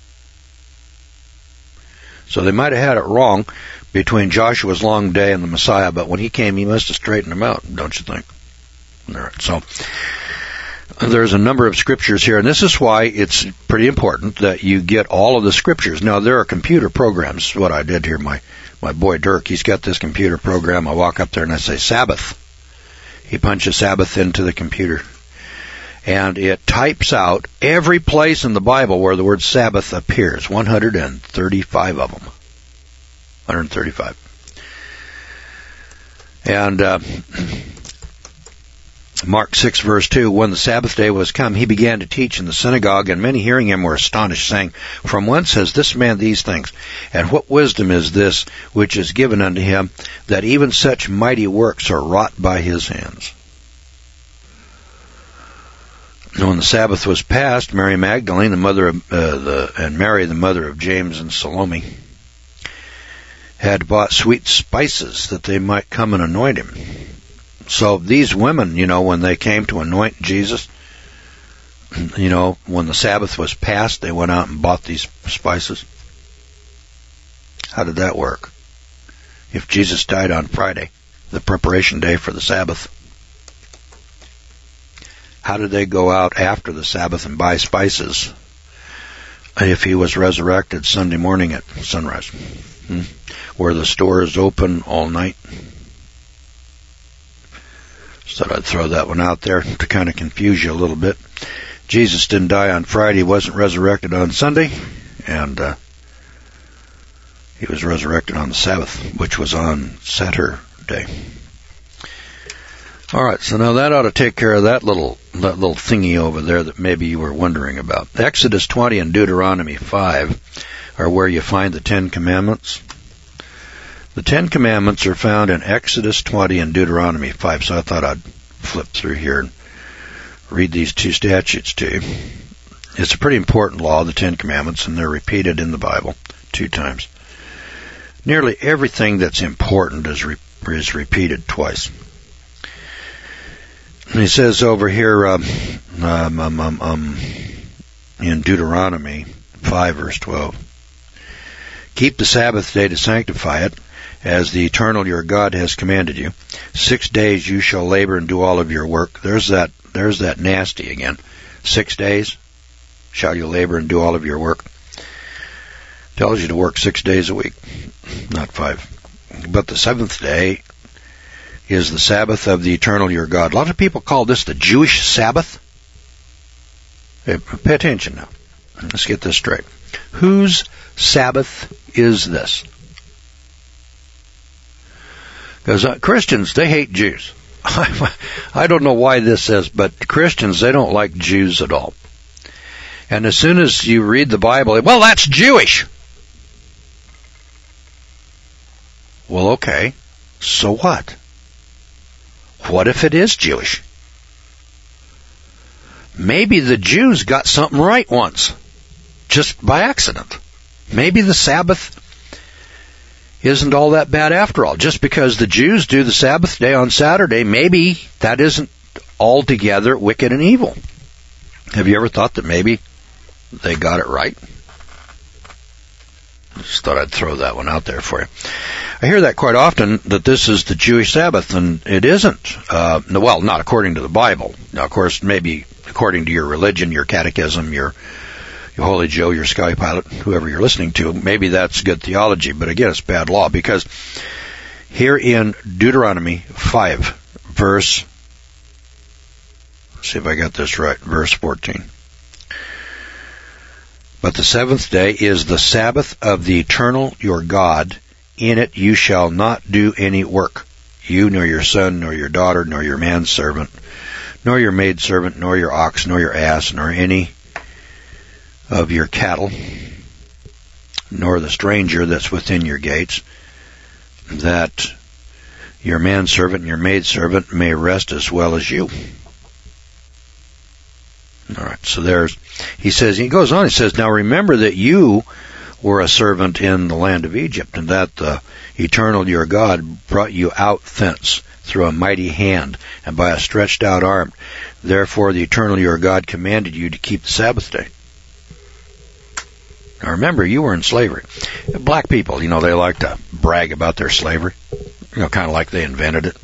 So they might have had it wrong between Joshua's long day and the Messiah, but when he came, he must have straightened them out, don't you think? All right, so there's a number of scriptures here, and this is why it's pretty important that you get all of the scriptures. Now, there are computer programs. What I did here, my, my boy Dirk, he's got this computer program. I walk up there and I say, Sabbath. He punches Sabbath into the computer, and it types out every place in the Bible where the word Sabbath appears, one hundred thirty-five of them. one hundred thirty-five. And uh, Mark six, verse two, when the Sabbath day was come, he began to teach in the synagogue, and many hearing him were astonished, saying, from whence has this man these things? And what wisdom is this which is given unto him, that even such mighty works are wrought by his hands? And when the Sabbath was past, Mary Magdalene, the mother of, uh, the, and Mary, the mother of James and Salome, had bought sweet spices that they might come and anoint him. So these women, you know, when they came to anoint Jesus, you know, when the Sabbath was past, they went out and bought these spices. How did that work? If Jesus died on Friday, the preparation day for the Sabbath, how did they go out after the Sabbath and buy spices if he was resurrected Sunday morning at sunrise? Hmm? Were the stores open all night? So I'd throw that one out there to kind of confuse you a little bit. Jesus didn't die on Friday. He wasn't resurrected on Sunday. And uh, he was resurrected on the Sabbath, which was on Saturday. All right, so now that ought to take care of that little that little thingy over there that maybe you were wondering about. Exodus twenty and Deuteronomy five are where you find the Ten Commandments. The Ten Commandments are found in Exodus twenty and Deuteronomy five, so I thought I'd flip through here and read these two statutes to you. It's a pretty important law, the Ten Commandments, and they're repeated in the Bible two times. Nearly everything that's important is, re- is repeated twice. And he says over here um, um, um, um, um, in Deuteronomy five, verse twelve, keep the Sabbath day to sanctify it, as the Eternal your God has commanded you. Six days you shall labor and do all of your work. There's that, there's that nasty again. Six days shall you labor and do all of your work. Tells you to work six days a week, not five. But the seventh day is the Sabbath of the Eternal your God. A lot of people call this the Jewish Sabbath. Hey, pay attention now. Let's get this straight. Whose Sabbath is this? Because uh, Christians, they hate Jews. I don't know why this is, but Christians, they don't like Jews at all. And as soon as you read the Bible, well, that's Jewish. Well, okay. So what? What if it is Jewish? Maybe the Jews got something right once, just by accident. Maybe the Sabbath isn't all that bad after all. Just because the Jews do the Sabbath day on Saturday, maybe that isn't altogether wicked and evil. Have you ever thought that maybe they got it right? Just thought I'd throw that one out there for you. I hear that quite often, that this is the Jewish Sabbath, and it isn't. Uh, well, not according to the Bible. Now, of course, maybe according to your religion, your catechism, your, your Holy Joe, your Sky Pilot, whoever you're listening to, maybe that's good theology, but again, it's bad law, because here in Deuteronomy five, verse, let's see if I got this right, verse fourteen. But the seventh day is the Sabbath of the eternal your God. In it you shall not do any work, you nor your son, nor your daughter, nor your manservant, nor your maidservant, nor your ox, nor your ass, nor any of your cattle, nor the stranger that's within your gates, that your manservant and your maidservant may rest as well as you. All right, so there's, he says, he goes on, he says, now remember that you were a servant in the land of Egypt, and that the eternal your God brought you out thence through a mighty hand and by a stretched out arm. Therefore the eternal your God commanded you to keep the Sabbath day. Now remember, you were in slavery. Black people, you know, they like to brag about their slavery, you know, kind of like they invented it.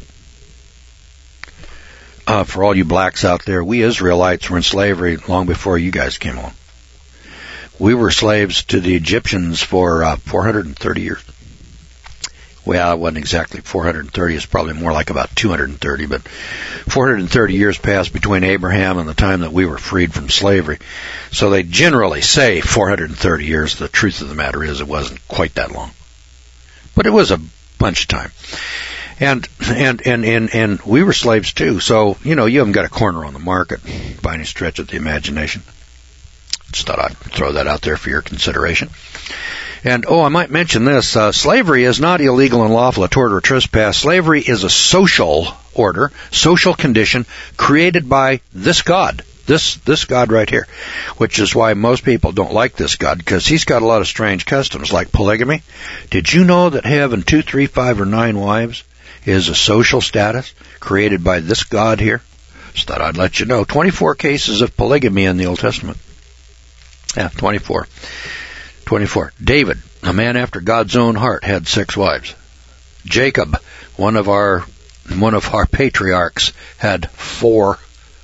Uh, for all you blacks out there, we Israelites were in slavery long before you guys came along. We were slaves to the Egyptians for uh, four hundred thirty years. Well, it wasn't exactly four hundred thirty. It's probably more like about two hundred thirty. But four hundred thirty years passed between Abraham and the time that we were freed from slavery. So they generally say four hundred thirty years. The truth of the matter is it wasn't quite that long. But it was a bunch of time. And, and, and, and, and we were slaves too. So, you know, you haven't got a corner on the market by any stretch of the imagination. Just thought I'd throw that out there for your consideration. And, oh, I might mention this. Uh, slavery is not illegal and lawful, a tort or trespass. Slavery is a social order, social condition created by this God. This, this God right here. Which is why most people don't like this God, because he's got a lot of strange customs, like polygamy. Did you know that having two, three, five, or nine wives is a social status created by this God here? Just thought I'd let you know. twenty-four cases of polygamy in the Old Testament. Yeah, twenty-four. twenty-four. David, a man after God's own heart, had six wives. Jacob, one of our one of our patriarchs, had four.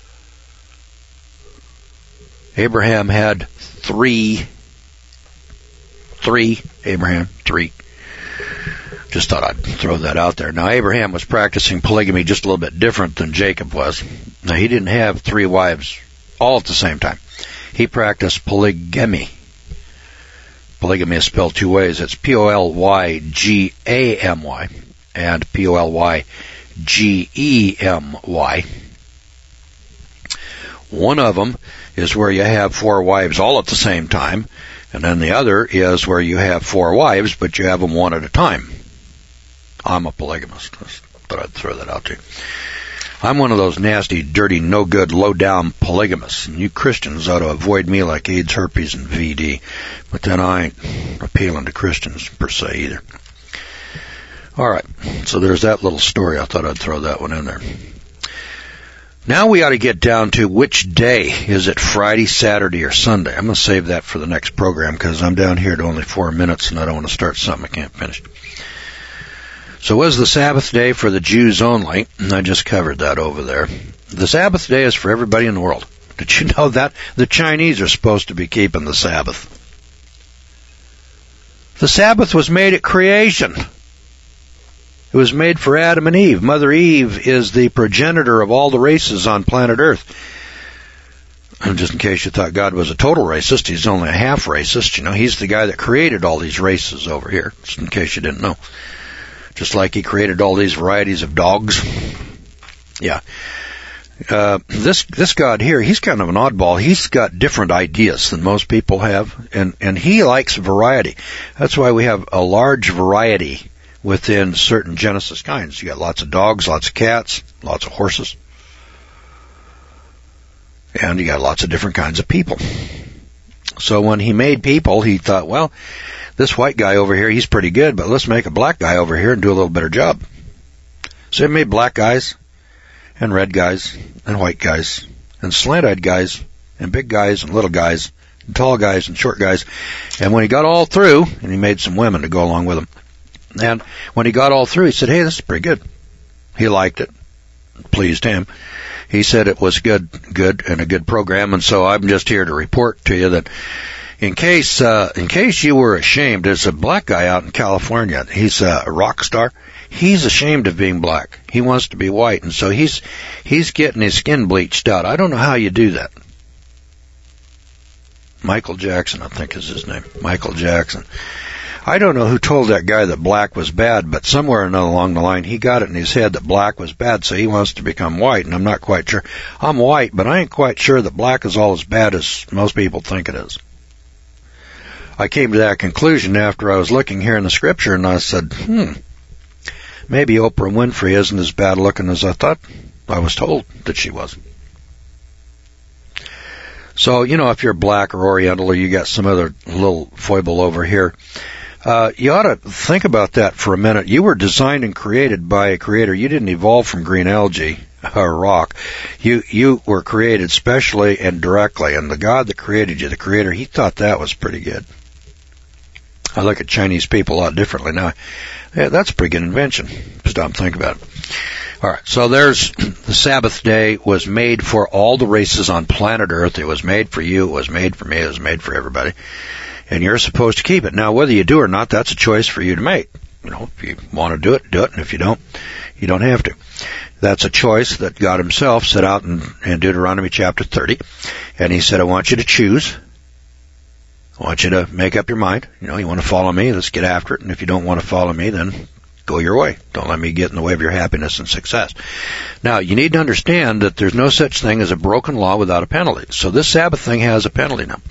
Abraham had three. Three. Abraham, three. Just thought I'd throw that out there. Now, Abraham was practicing polygamy just a little bit different than Jacob was. Now, he didn't have three wives all at the same time. He practiced polygamy. Polygamy is spelled two ways. It's P O L Y G A M Y and P O L Y G E M Y. One of them is where you have four wives all at the same time, and then the other is where you have four wives, but you have them one at a time. I'm a polygamist. I thought I'd throw that out to you. I'm one of those nasty, dirty, no-good, low-down polygamists, and you Christians ought to avoid me like AIDS, herpes, and V D. But then I ain't appealing to Christians per se either. All right, so there's that little story. I thought I'd throw that one in there. Now we ought to get down to which day. Is it Friday, Saturday, or Sunday? I'm going to save that for the next program because I'm down here to only four minutes, and I don't want to start something I can't finish. So was the Sabbath day for the Jews only? And I just covered that over there. The Sabbath day is for everybody in the world. Did you know that? The Chinese are supposed to be keeping the Sabbath. The Sabbath was made at creation. It was made for Adam and Eve. Mother Eve is the progenitor of all the races on planet Earth. And just in case you thought God was a total racist, he's only a half racist. You know, he's the guy that created all these races over here, just in case you didn't know. Just like he created all these varieties of dogs. Yeah. Uh, this, this God here, he's kind of an oddball. He's got different ideas than most people have, and, and he likes variety. That's why we have a large variety within certain Genesis kinds. You got lots of dogs, lots of cats, lots of horses. And you got lots of different kinds of people. So when he made people, he thought, well, this white guy over here, he's pretty good, but let's make a black guy over here and do a little better job. So he made black guys and red guys and white guys and slant-eyed guys and big guys and little guys and tall guys and short guys. And when he got all through, and he made some women to go along with him, and when he got all through, he said, hey, this is pretty good. He liked it. It pleased him. He said it was good, good, and a good program, and so I'm just here to report to you that in case, uh, in case you were ashamed, there's a black guy out in California. He's a rock star. He's ashamed of being black. He wants to be white, and so he's, he's getting his skin bleached out. I don't know how you do that. Michael Jackson, I think is his name. Michael Jackson. I don't know who told that guy that black was bad, but somewhere along the line he got it in his head that black was bad, so he wants to become white, and I'm not quite sure. I'm white, but I ain't quite sure that black is all as bad as most people think it is. I came to that conclusion after I was looking here in the scripture, and I said, hmm, maybe Oprah Winfrey isn't as bad looking as I thought I was told that she was. So, you know, if you're black or Oriental or you got some other little foible over here, Uh, you ought to think about that for a minute. You were designed and created by a creator. You didn't evolve from green algae or rock. You, you were created specially and directly, and the God that created you, the creator, he thought that was pretty good. I look at Chinese people a lot differently now. Yeah, that's a pretty good invention. Stop and think about it. All right, so there's the Sabbath day was made for all the races on planet Earth. It was made for you. It was made for me. It was made for everybody. And you're supposed to keep it. Now, whether you do or not, that's a choice for you to make. You know, if you want to do it, do it. And if you don't, you don't have to. That's a choice that God himself set out in, in Deuteronomy chapter thirty. And he said, I want you to choose. I want you to make up your mind. You know, you want to follow me, let's get after it. And if you don't want to follow me, then go your way. Don't let me get in the way of your happiness and success. Now, you need to understand that there's no such thing as a broken law without a penalty. So this Sabbath thing has a penalty now.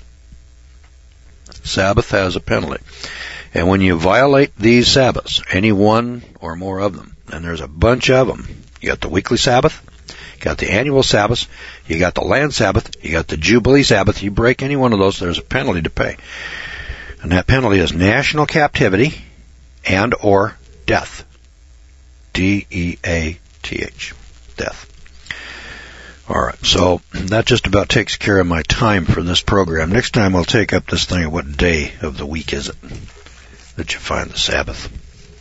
Sabbath has a penalty. And when you violate these Sabbaths, any one or more of them, and there's a bunch of them, you got the weekly Sabbath, you got the annual Sabbath, you got the land Sabbath, you got the Jubilee Sabbath, you break any one of those, there's a penalty to pay. And that penalty is national captivity and or death. D E A T H. Death. All right, so that just about takes care of my time for this program. Next time I'll take up this thing of what day of the week is it that you find the Sabbath.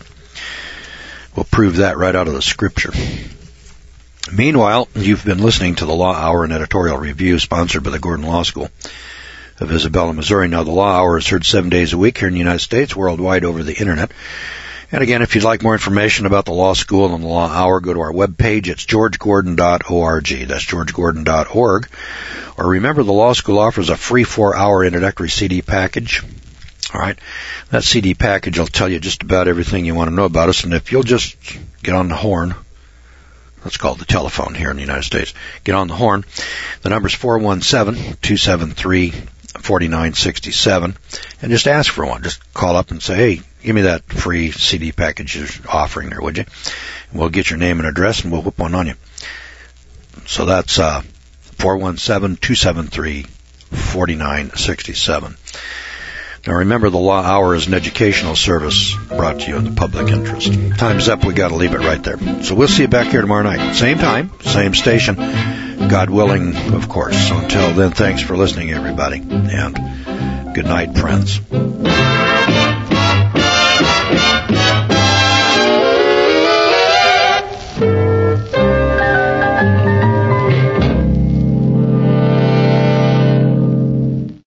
We'll prove that right out of the scripture. Meanwhile, you've been listening to the Law Hour and Editorial Review sponsored by the Gordon Law School of Isabella, Missouri. Now, the Law Hour is heard seven days a week here in the United States, worldwide over the Internet. And again, if you'd like more information about the Law School and the Law Hour, go to our webpage. It's george gordon dot org. That's george gordon dot org. Or remember, the Law School offers a free four-hour introductory C D package. All right. That C D package will tell you just about everything you want to know about us. And if you'll just get on the horn, that's called the telephone here in the United States, get on the horn. The number's four one seven, two seven three, four nine six seven. And just ask for one. Just call up and say, hey, give me that free C D package you're offering there, would you? And we'll get your name and address, and we'll whip one on you. So that's uh, four one seven, two seven three, four nine six seven. Now remember, the Law Hour is an educational service brought to you in the public interest. Time's up. We got to leave it right there. So we'll see you back here tomorrow night. Same time, same station. God willing, of course. So until then, thanks for listening, everybody. And good night, friends.